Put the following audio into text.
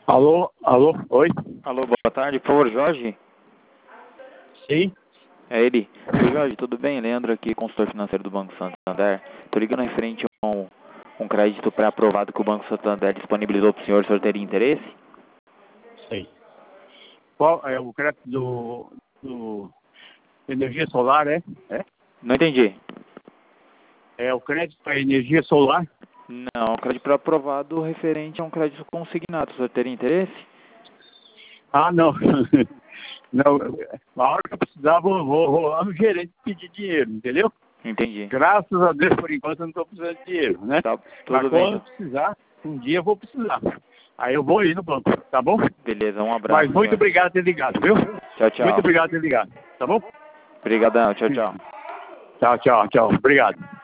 Alô, alô, oi? Alô, boa tarde, por favor, Jorge? Sim? É ele. Oi, Jorge, tudo bem? Leandro aqui, consultor financeiro do Banco Santander. Tô ligando referente a um crédito pré-aprovado que o Banco Santander disponibilizou para o senhor. O senhor teria interesse? Sei. Qual é o crédito do energia solar, é? Não entendi. É o crédito para energia solar? Não, o crédito pré-aprovado referente a um crédito consignado. O senhor teria interesse? Ah, não. Não, a hora que eu precisar, vou lá no gerente pedir dinheiro, entendeu? Entendi. Graças a Deus, por enquanto, eu não estou precisando de dinheiro, né? Tá, Mas tudo bem, quando eu então. precisar, um dia eu vou precisar. Aí eu vou ir no banco, tá bom? Beleza, um abraço, Mas muito senhor. obrigado por ter ligado, viu? Tchau, Muito tchau. obrigado por ter ligado, tá bom? Obrigadão, tchau, tchau. Tchau, tchau, tchau. Obrigado.